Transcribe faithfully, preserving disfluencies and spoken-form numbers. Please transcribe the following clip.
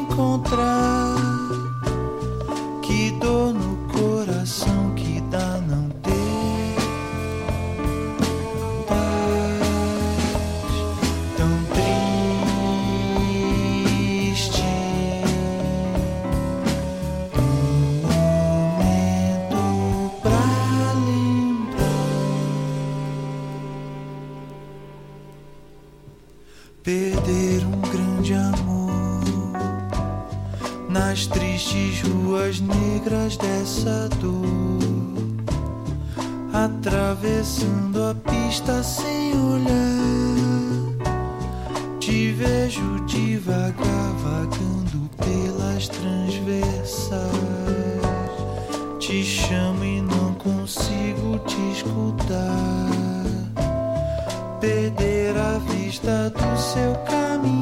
encontrar. Que dor no coração que dá não ter paz. Tão triste. Um momento pra lembrar. Perder um grande amor nas tristes ruas negras dessa dor, atravessando a pista sem olhar. Te vejo devagar vagando pelas transversais. Te chamo e não consigo te escutar. Perder a vista do seu caminho.